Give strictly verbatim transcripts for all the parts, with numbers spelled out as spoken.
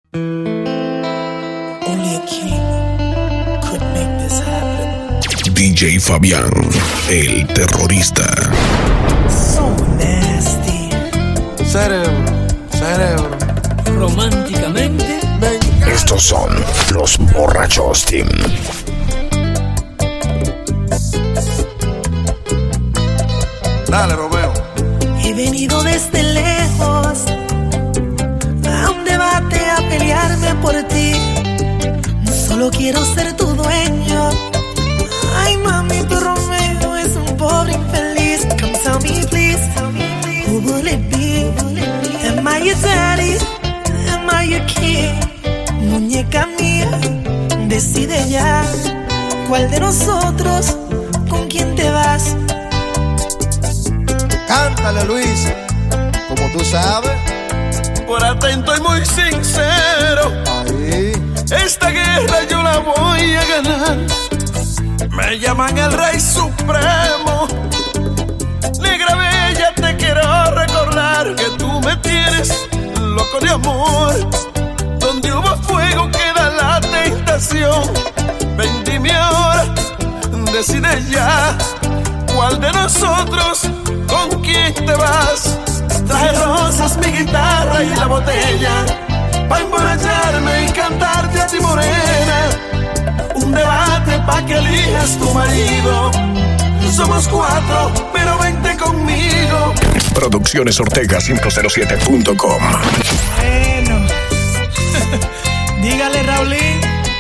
Only a king could make this happen. D J Fabián, el terrorista. So nasty. Cerebro, cerebro. Románticamente. Venga. Estos son los Borrachos Team. Dale, Romeo. He venido desde lejos a un debate a pelearme por ti. No solo quiero ser tu dueño. Ay, mami, tu Romeo es un pobre infeliz. Come tell me, please, who will it be? Am I your daddy? Am I your king? Muñeca mía, decide ya cuál de nosotros, con quién te vas. Cántale, Luis. Como tú sabes. Por atento y muy sincero, Ahí. esta guerra yo la voy a ganar. Me llaman el Rey Supremo. Negra bella, te quiero recordar que tú me tienes loco de amor. Donde hubo fuego queda la tentación. Ven, dime ahora, decide ya cuál de nosotros, con quién te vas. Traje rosas, mi guitarra y la botella pa' emborracharme y cantarte a ti, morena. Un debate pa' que elijas tu marido. Somos cuatro, pero vente conmigo. Producciones Ortega cinco cero siete punto com. Bueno, dígale, Raulín.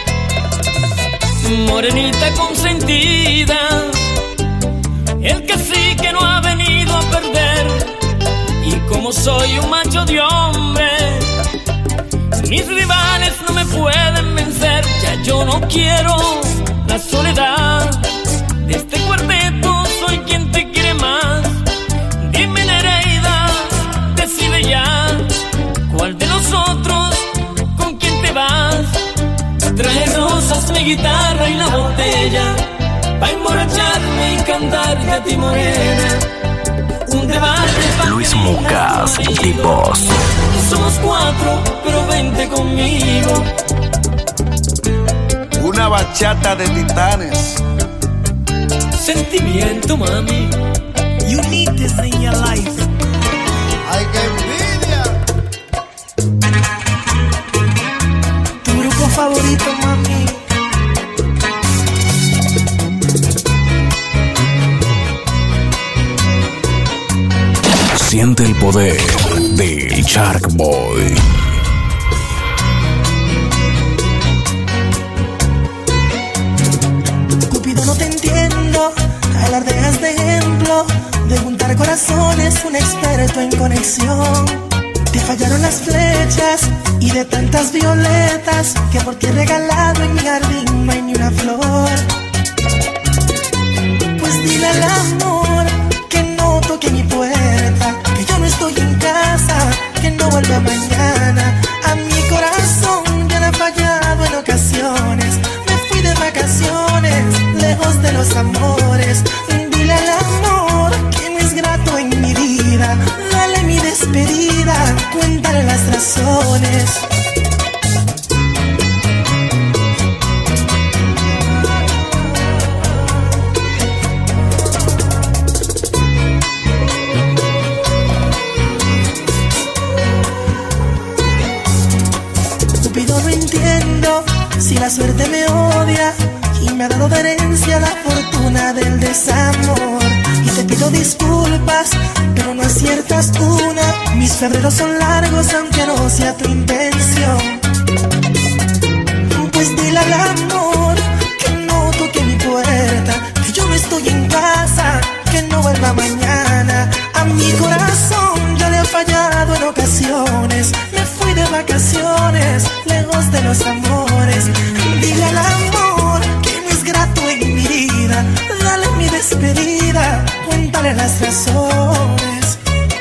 Morenita consentida, el cacique no ha venido a perder. Y como soy un macho de hombre, mis rivales no me pueden vencer. Ya yo no quiero la soledad. De este cuarteto soy quien te quiere más. Dime, Nereida, decide ya cuál de nosotros, con quién te vas. Traje rosas, mi guitarra y la botella pa' emborracharme y cantarte a ti, morena. Un debate pa' Luis Mucas, The Boss. Somos cuatro, pero vente conmigo. Una bachata de titanes. Sentimiento, mami. You need this in your life. Ay, qué envidia. Tu grupo favorito, mami. Siente el poder del Shark Boy. Cupido, no te entiendo. Alardeas de ejemplo de juntar corazones, un experto en conexión. Te fallaron las flechas y de tantas violetas que por ti he regalado en mi jardín no hay ni una flor. Pues dile al amor que no toque mi puerta, que yo no estoy en casa, que no vuelva mañana. A mi corazón ya le ha fallado en ocasiones. Me fui de vacaciones, lejos de los amores. Dile al amor que no es grato en mi vida. Dale mi despedida, cuéntale las razones. Cupido, no entiendo si la suerte me odia y me ha dado de herencia la fortuna del desamor. Y te pido disculpas, pero no aciertas una. Mis febreros son largos, aunque no sea tu intención. Pues dile al amor que no toque mi puerta, que yo no estoy en casa, que no vuelva mañana. A mi corazón ya le ha fallado en ocasiones. Me fui de vacaciones, lejos de los amores. Dile al amor que no es grato en mi vida. Dale mi despedida, cuéntale las razones.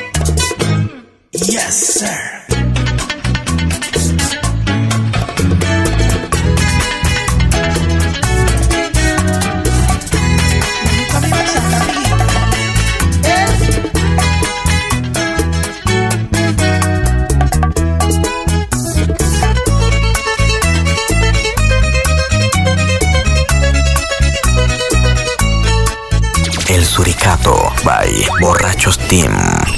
Yes, sir. Borrachos Team.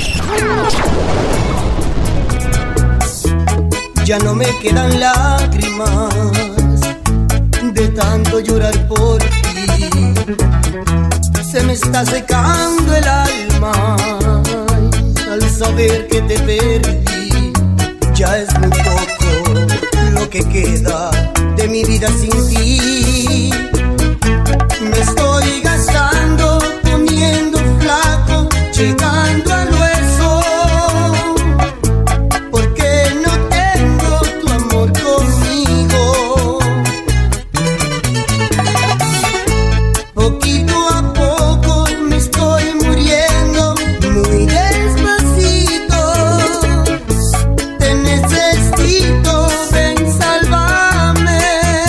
Ya no me quedan lágrimas de tanto llorar por ti. Se me está secando el alma al saber que te perdí. Ya es muy poco lo que queda de mi vida sin ti. Me estoy gastando, poniendo flaco, llegando al hueso, porque no tengo tu amor conmigo. Poquito a poco me estoy muriendo, muy despacito. Te necesito, ven, sálvame.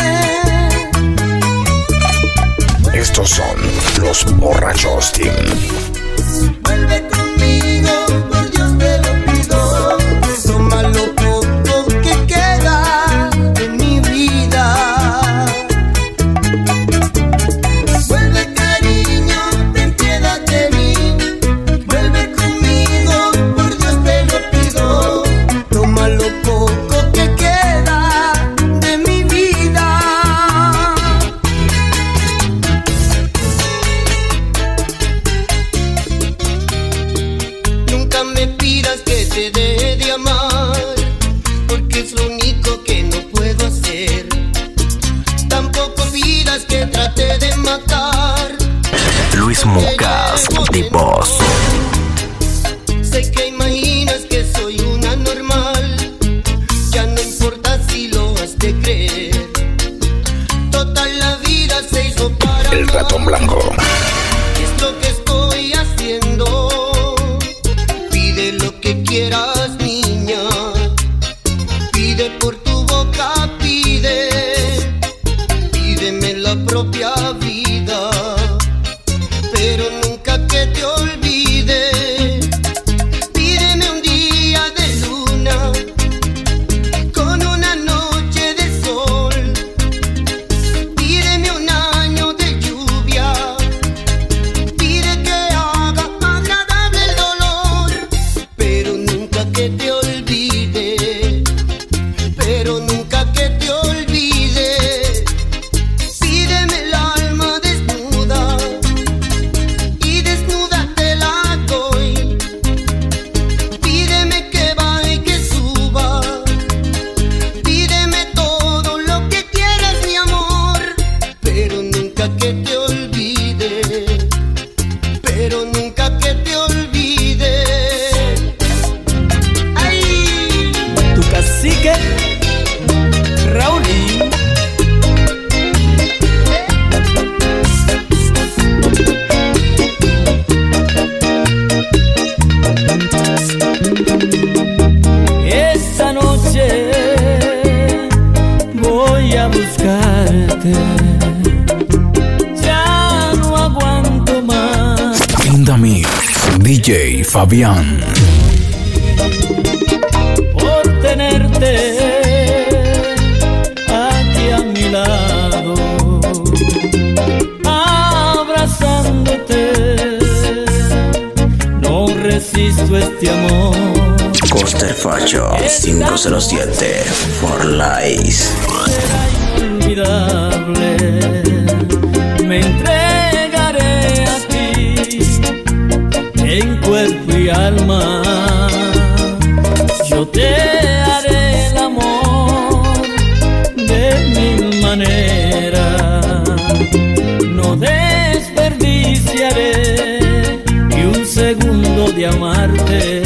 Estos son los Borrachos Team. Vuelve conmigo, por Dios te lo pido. Toma lo poco que queda de mi vida. Vuelve, cariño, ten piedad de mí. Vuelve conmigo, por Dios te lo pido. Toma lo poco que queda de mi vida. Nunca me pidas que te dé de amar, porque es lo único que no puedo hacer. Tampoco pidas que trate de matar. Luis Mucas, The Boss. Sé que imaginas que soy una normal, ya no importa si lo has de creer. Toda la vida se hizo para El Ratón Blanco. ¿qué es lo que estoy haciendo? Pide lo que quieras, niña. Pide por tu boca, pide. Pídeme la propia vida, pero nunca que te olvide. Pídeme un día de luna con una noche de sol. Pídeme un año de lluvia. Pide que haga agradable el dolor, pero nunca que te olvide. Pero nunca que te olvide. Pídeme el alma desnuda y desnuda te la doy. Pídeme que baje y que suba. Pídeme todo lo que quieras, mi amor, pero nunca que te olvide. Pero nunca que te olvide. Ay, Tu cacique, Raulín. Esta noche voy a buscarte. Ya no aguanto más. Indami, D J Fabián. Por tenerte aquí a mi lado, abrazándote, no resisto este amor. Coaster Fashion cinco cero siete For Life. Inolvidable, me entregaré a ti en cuerpo y alma. Yo te haré el amor de mil maneras. No desperdiciaré ni un segundo de amarte.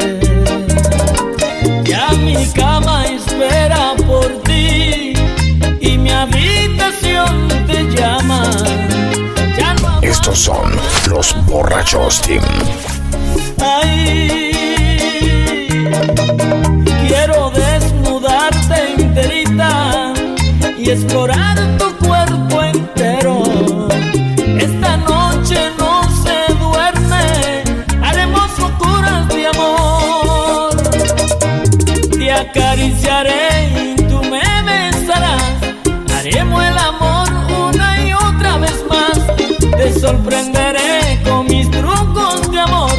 Ya mi cama espera por ti y mi habitación te llama. Ya no aguanto. Estos son los Borrachos Team. Ay, quiero desnudarte enterita y explorar tu cuerpo entero. Esta noche no se duerme, haremos locuras de amor. Te acariciaré y tú me besarás, haremos el amor una y otra vez más. Te sorprenderé con mis trucos de amor.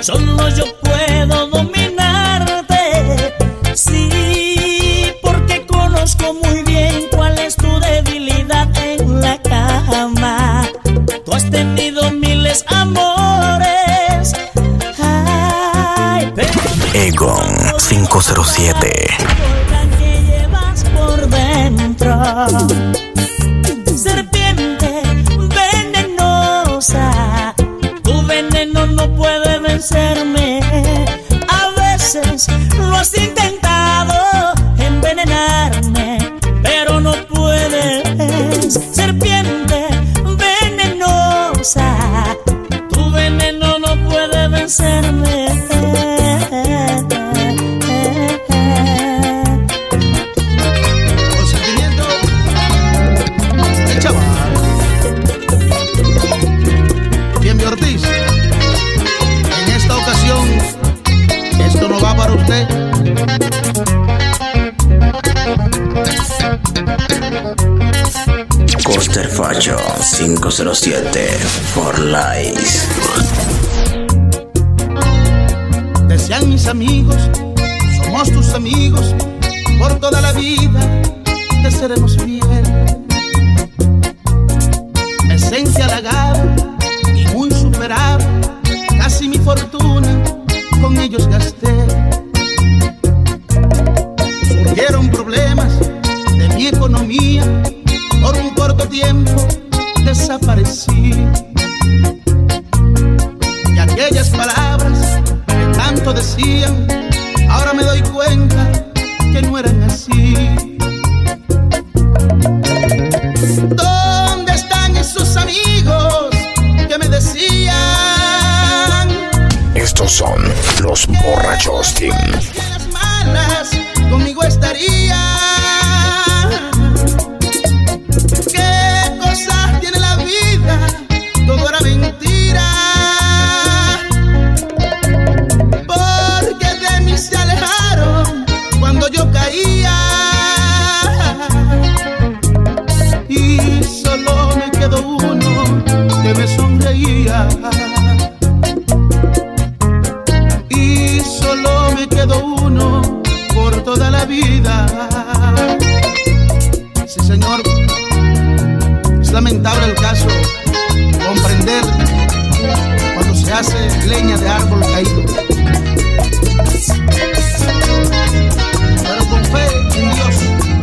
Solo yo puedo dominarte, sí, porque conozco muy bien cuál es tu debilidad en la cama. Tú has tenido miles amores, ay, pero Egon cinco cero siete. que llevas por dentro. Serpiente venenosa, tu veneno no puede vencerme. A veces lo has intentado envenenarme, pero no puedes. Serpiente venenosa, tu veneno no puede vencerme. Consentimiento, el chaval. Bien, mi Ortiz. En esta ocasión, esto no va para usted. Coster Facho cinco cero siete for life. Decían mis amigos, somos tus amigos, por toda la vida te seremos fiel. Me sentí halagado y muy superado, casi mi fortuna con ellos gasté. Surgieron problemas de mi economía, por un corto tiempo desaparecí. Y aquellas palabras que tanto decían, ahora me doy cuenta que no eran así. ¿Dónde están esos amigos que me decían? Estos son los Borrachos Team. Que las malas conmigo estarían. ¿Qué cosas tiene la vida? Todo era mentira. Porque de mí se alejaron cuando yo caía. Y solo me quedó uno que me sonreía. Y solo me quedó uno por toda la vida. Sí, señor. Es lamentable el caso, comprender cuando se hace leña de árbol caído. Pero con fe en Dios.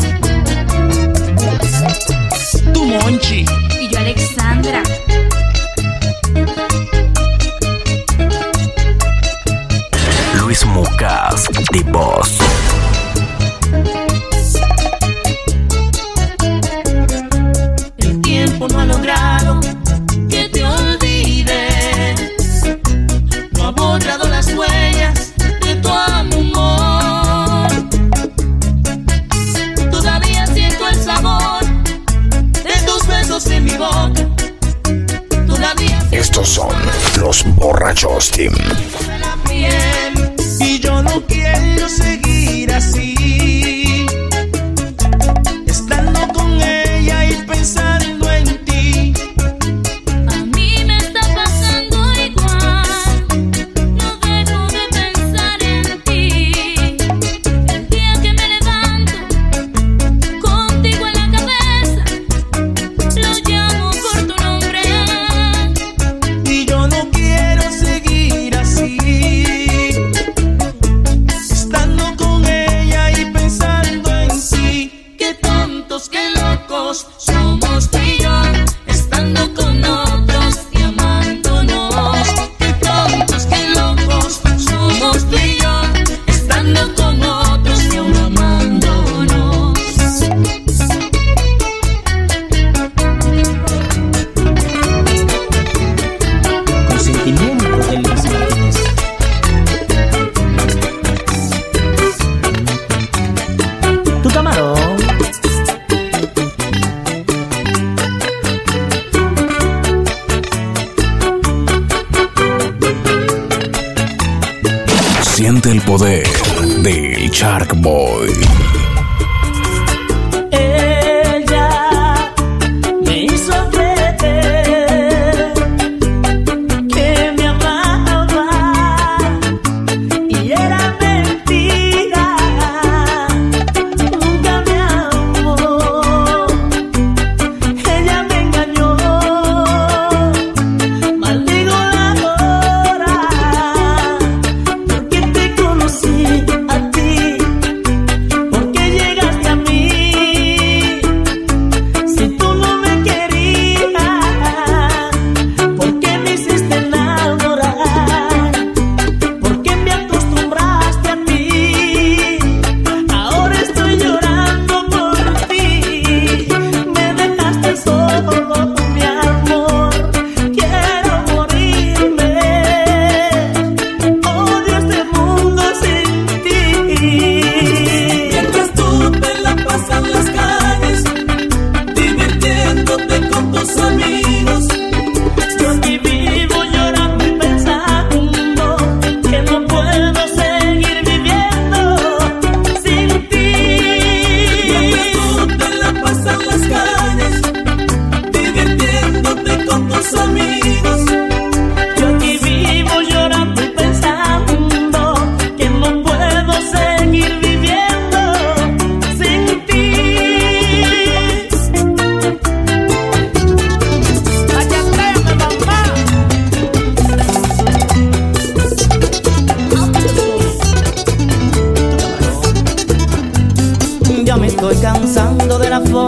Tu Monchi. Y yo, Alexandra. Luis Mucas, The Boss. El tiempo no ha logrado que te olvides, no ha borrado las huellas de tu amor. Todavía siento el sabor de tus besos en mi boca. Todavía Estos son los Borrachos Team. siento la piel y yo no quiero seguir así, estando con ella y pensando en ti. A mí me está pasando igual, no dejo de pensar en ti. El día que me levanto, contigo en la cabeza, lo llamo por tu nombre. Y yo no quiero seguir así, estando con ella y pensando en sí. Qué tontos, qué locos somos tú y yo, estando con otros y amándonos. Qué tontos, qué locos somos tú y yo, estando con otros y aún amándonos. Consentimiento de Luis Martínez. Tu camarón. Siente el poder del Shark Boy. Ella me hizo creer que me amaba,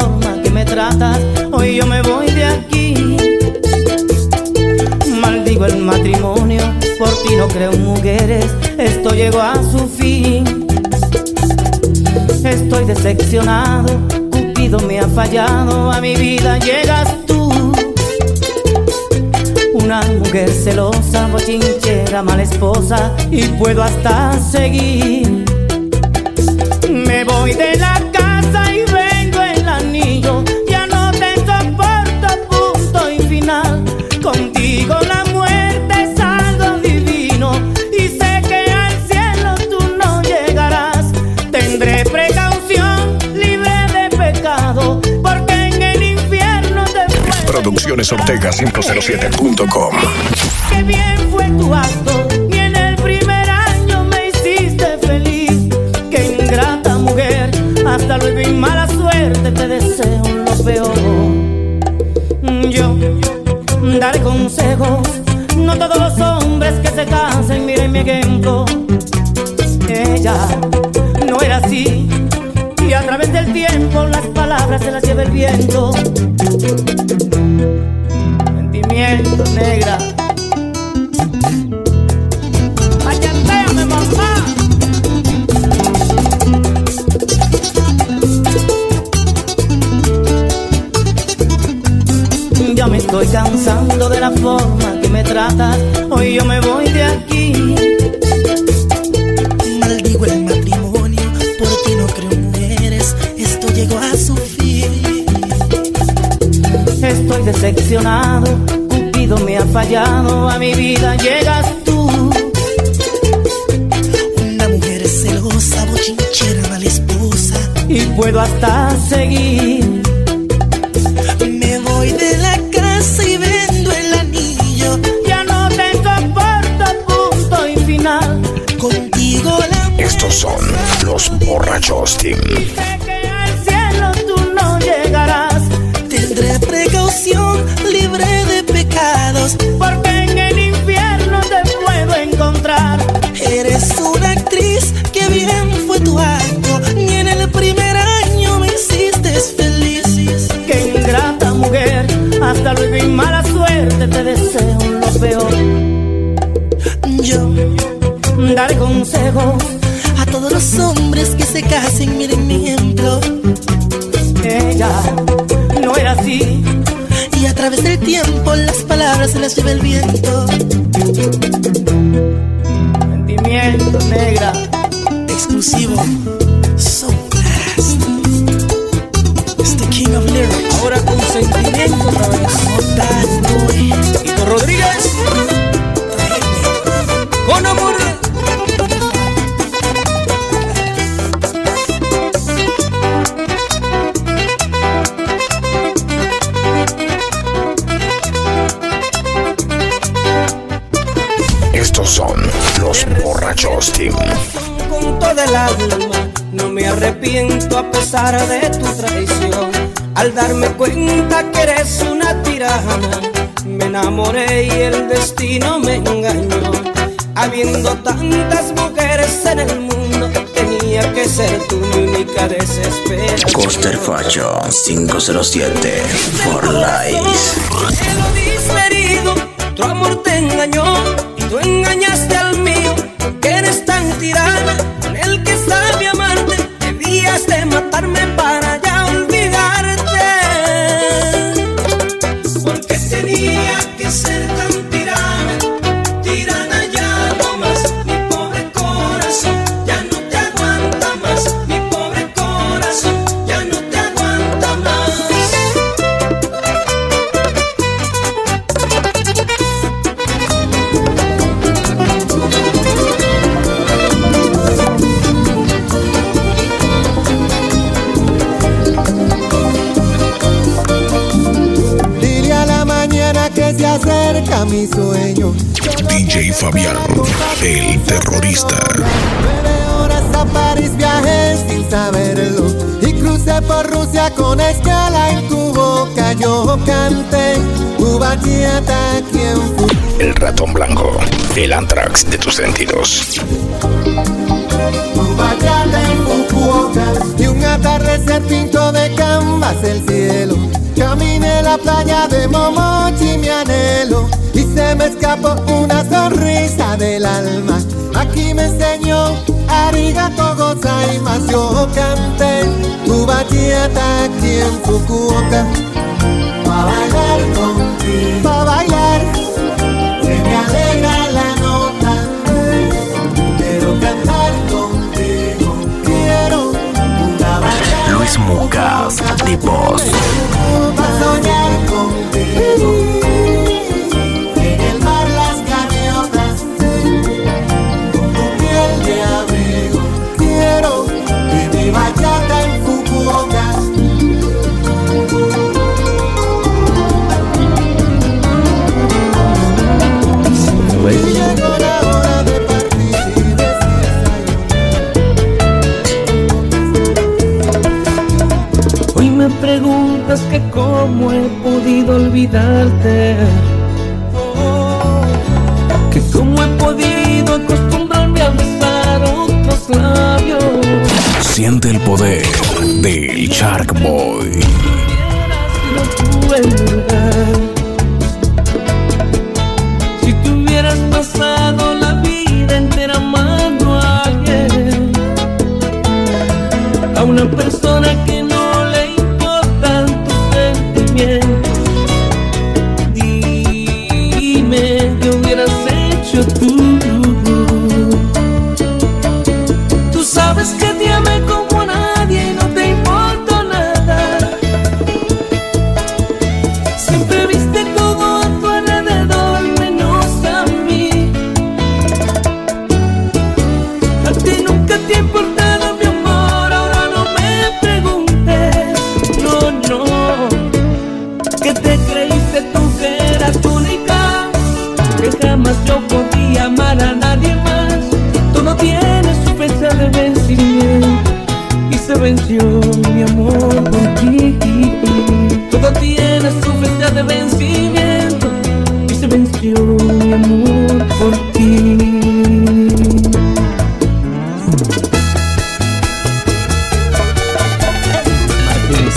forma que me tratas, hoy yo me voy de aquí. Maldigo el matrimonio, por ti no creo en mujeres, esto llegó a su fin. Estoy decepcionado, Cupido me ha fallado, a mi vida llegas tú. Una mujer celosa, bochinchera, mala esposa, y puedo hasta seguir. Me voy de la casa y vendo el anillo, ya no te soporto, punto y final. Contigo la muerte es algo divino, y sé que al cielo tú no llegarás. Tendré precaución, libre de pecado, porque en el infierno te fuego. Producciones Ortega cinco cero siete punto com. Qué bien fue tu acto, ni en el primer año me hiciste feliz. Qué ingrata mujer, hasta luego y mala suerte, te deseo lo peor. Yo daré consejos, no todos los hombres que se casen miren mi ejemplo. Ella no era así, y a través del tiempo las palabras se las lleva el viento. Sentimiento, negra. Machateame, mamá. Ya me estoy cansando de la forma que me tratas, hoy yo me voy de aquí. Maldigo el matrimonio, por ti no creo en mujeres, esto llegó a su fin. Estoy decepcionado, Cupido me ha fallado, a mi vida llegas tú. Una mujer celosa, bochinchera, mala esposa, y puedo hasta seguir. Me voy de la casa y vendo el anillo, ya no te soporto, punto y final. Contigo la Estos son los borrachos Team. Y sé que al cielo tú no llegarás. tendré precaución, libre de pecados, porque en el infierno te puedo encontrar. Eres una actriz, que bien fue tu acto, ni en el primer año me hiciste feliz. Qué ingrata mujer, hasta luego y mala suerte, te deseo lo peor. Yo daré consejos a todos los hombres que se casen, miren mi ejemplo. Ella no era así, y a través del tiempo las palabras se las lleva el viento. Sentimiento, negra. Exclusivo So Blast. It's the king of lyrics. Ahora con sentimiento otra vez. Oh, bad boy. Tito Rodríguez. Con amor. Estos son los borrachos Team. Con toda el alma, no me arrepiento a pesar de tu traición. Al darme cuenta que eres una tirana, me enamoré y el destino me engañó. Habiendo tantas mujeres en el mundo, tenía que ser tú mi única desesperación. Coaster Fashion cinco cero siete for life. Te lo diste herido, tu amor te engañó, y tú engañaste al mío, que eres tan tirana. Con el que sabe amarte, debías de matarme para ya olvidarte. Porque tenía que ser tan tirana, tirana ya no más. Mi pobre corazón ya no te aguanta más. Mi pobre corazón ya no te aguanta más. Se acerca mi sueño. D J Fabián, el terrorista. Nueve horas a París viajé sin saberlo, y crucé por Rusia con escala en tu boca. Yo canté tu bachata, quien fue. El ratón blanco, el Anthrax de tus sentidos. Tu bachata en Fukuoka, y un atardecer pinto de canvas el cielo. Caminé la playa de Momochi, mi anhelo, y se me escapó una sonrisa del alma. Aquí me enseñó arigato gozaimasu. Yo canté tu bachata aquí en Fukuoka. Pa' bailar contigo, pa' bailar, se me alegra la nota. Quiero cantar contigo, quiero una bachata. Luis Mucas, The Boss. Pa' soñar contigo, en el mar las gaviotas, con tu piel de abrigo. Quiero que mi bachata en Fukuoka. Llegó la hora de partir y decir Hoy me preguntas que cómo he podido olvidarte, que cómo he podido acostumbrarme a besar otros labios. Siente el poder del Shark Boy. Si no puedo si te hubieras pasado la vida entera amando a alguien, a una persona que no le importan tus sentimientos, dime qué hubieras hecho tú. Tú sabes que te amé como a nadie y no te importó nada. Siempre viste todo a tu alrededor menos a mí. A ti nunca te ha importado mi amor, ahora no me preguntes. No, no, que te creíste tú que eras única, que jamás yo podía amar a nadie más. Todo tiene su fecha de vencimiento y se venció mi amor por ti. Todo tiene su fecha de vencimiento y se venció mi amor por ti. Martínez,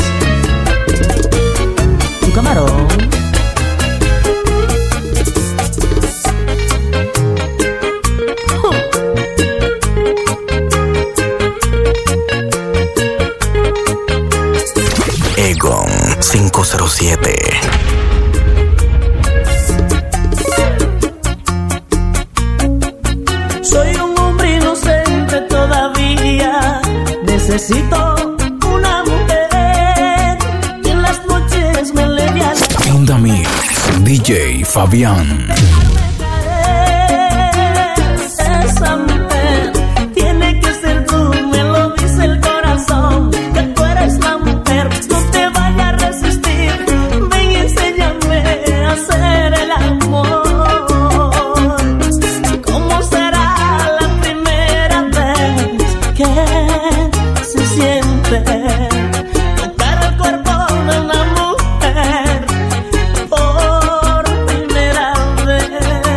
un camarón. Egon cinco cero siete. Soy un hombre inocente todavía. Necesito una mujer que en las noches me leve a la Indamir, D J Fabián. esa mujer. Tiene que ser tú, me lo dice el corazón. Que tú eres la mujer, no te vayas a resistir. Ven y enséñame a hacer el amor. ¿Cómo será la primera vez que se siente tocar el cuerpo de una mujer por primera vez?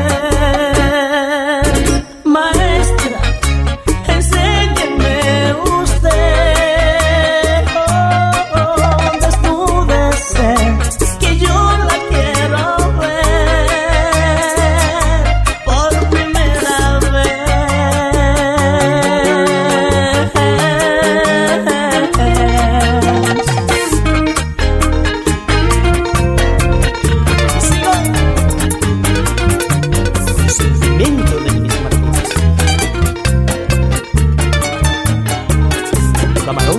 Maestra, enséñeme usted, oh, oh, desnúdese, que yo la quiero ver por primera vez. Sigo. Sentimiento de Luis Martínez. Camarón.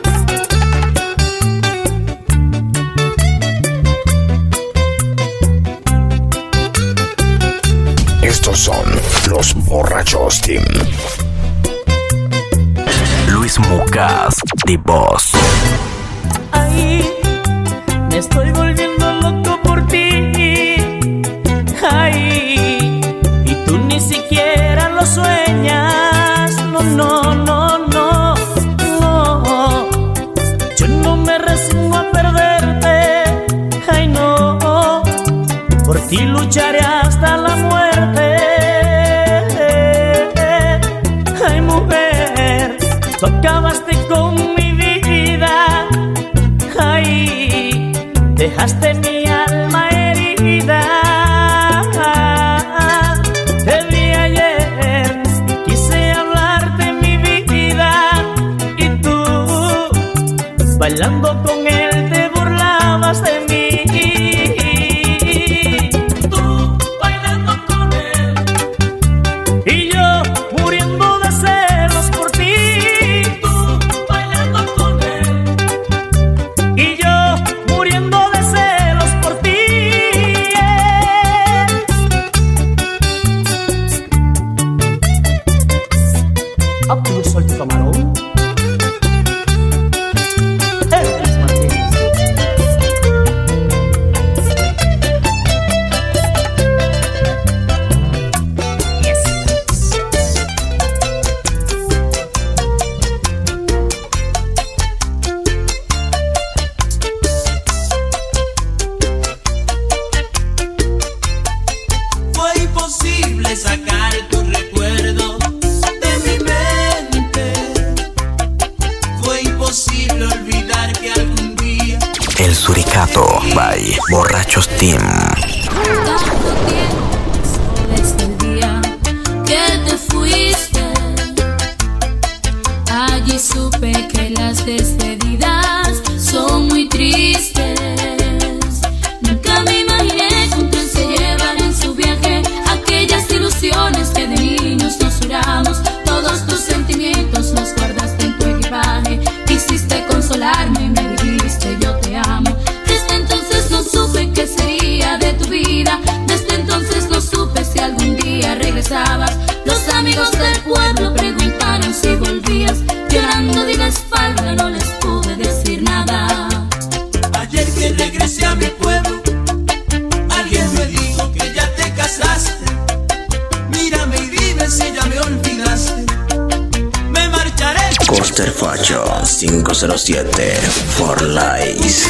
Estos son los borrachos team. Luis Mucas, The Boss. Ay, me estoy volviendo loco por ti. Ay, y tú ni siquiera lo sueñas. No, no, no, no, no. Yo no me resigno a perderte. Ay, no. Por ti lucharé hasta la muerte. Ay, mujer, tú acabaste con mi vida. dejaste mi alma herida. Te vi ayer y quise hablarte mi vida, y tú, bailando con él, te burlabas de mí. Tú, bailando con él, y yo muriendo de celos por ti. Tú, bailando con él, y yo muriendo de celos por ti. Abdul Solti Camarón, Elvis Martínez. Fue imposible sacar tu recuerdo de mi mente. Fue imposible olvidar que algún día El Suricato by Borrachos Team. Tanto tiempo pasó desde el día que te fuiste. Allí supe que las despedidas son muy tristes. Nunca me imaginé que un tren se llevara en su viaje aquellas ilusiones que de niños nos juramos. Todos tus sentimientos los guardaste en tu equipaje. Quisiste consolarme y me dijiste yo te amo. Desde entonces no supe qué sería de tu vida. Desde entonces no supe si algún día regresabas. Los amigos del pueblo preguntaron si volvías. Llorando de la espalda no les pude decir nada. ayer que regresé a mi pueblo, alguien me dijo que ya te casaste. Mírame y dime si ya me olvidaste. Me marcharé. Coster Facho cinco cero siete For Lies.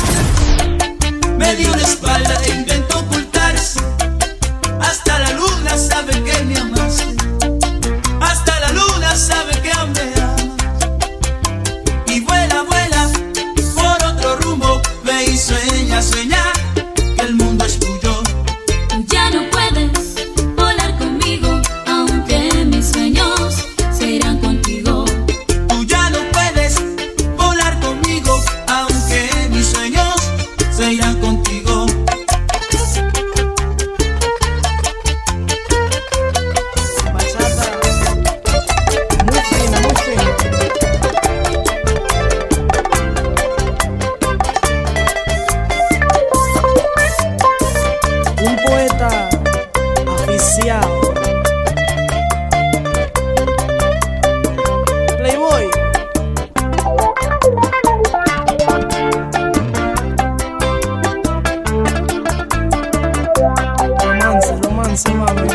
Me dio la espalda e intentó ocultarse. Hasta la luna sabe que me amaste. Hasta la luna sabe que aún me amas. Y vuela, vuela por otro rumbo. Ve y sueña, sueña que el mundo es tuyo. Tú ya no puedes volar conmigo, aunque mis sueños se irán contigo. Tú ya no puedes volar conmigo, aunque mis sueños se irán contigo. Bachata, muy fina, muy fina. Un poeta aficiado. Playboy. Romance, romance, mami.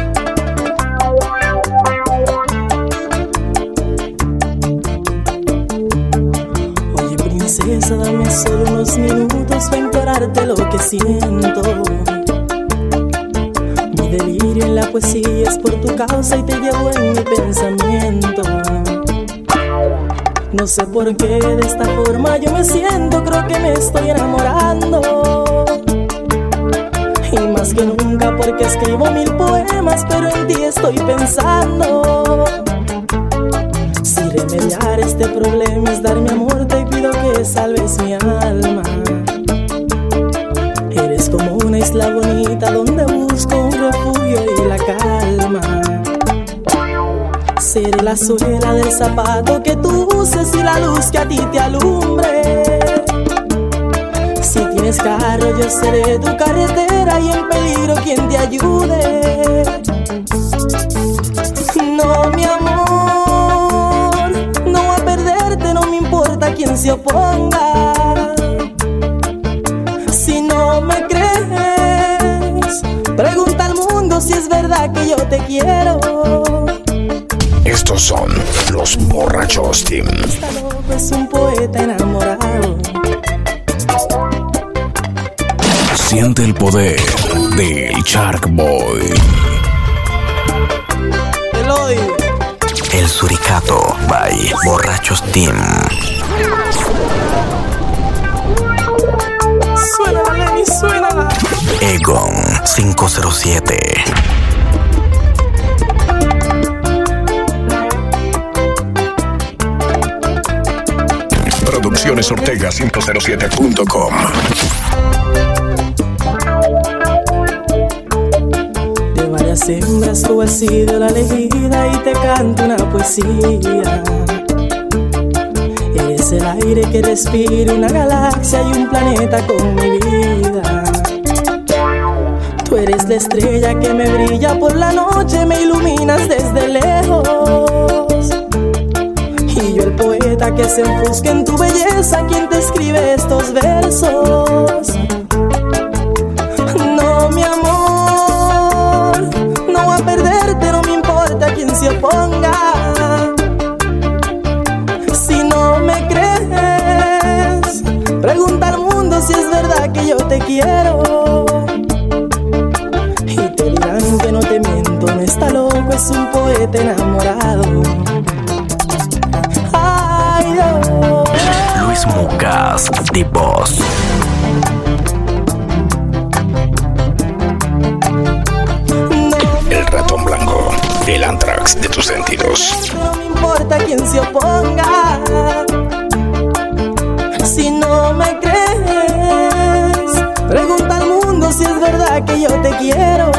Oye, princesa, dame solo unos minutos para implorarte lo que siento. Mi delirio en la poesía es por tu causa y te llevo en mi pensamiento. No sé por qué de esta forma yo me siento, creo que me estoy enamorando. Y más que nunca porque escribo mil poemas, pero en ti estoy pensando. Si remediar este problema es dar mi amor, te pido que salves mi alma. Eres como una isla bonita donde busco un refugio y la calma. Seré la suela del zapato que tú uses y la luz que a ti te alumbre. Si tienes carro yo seré tu carretera y en peligro quien te ayude. No, mi amor, no voy a perderte, no me importa quien se oponga. Si no me crees, pregunta al mundo si es verdad que yo te quiero. Estos son los Borrachos Team. Esta loco es un poeta enamorado. Siente el poder del Shark Boy. Eloy. El Suricato by Borrachos Team. Polygon cinco cero siete. Producciones Ortega cinco cero siete punto com. De varias hembras tú has sido la elegida y te canto una poesía. Eres el aire que respira una galaxia y un planeta con mi vida. Tú eres la estrella que me brilla por la noche, me iluminas desde lejos. Y yo el poeta que se enfusca en tu belleza, quien te escribe estos versos. No, mi amor, no voy a perderte, no me importa quien se oponga. Si no me crees, pregunta al mundo si es verdad que yo te quiero. Y te dirán que no te miento, no está loco, es un poeta enamorado. Luis Mucas, The Boss. El ratón blanco, el Anthrax de tus sentidos. No me importa quien se oponga. Si no me crees, pregunta al mundo si es verdad que yo te quiero.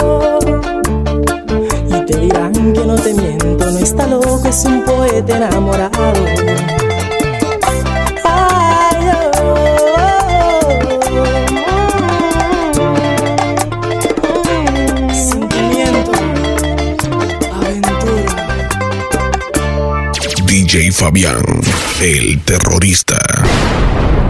Y te dirán que no te miento, no está loco, es un poeta enamorado. D J Fabián, el terrorista.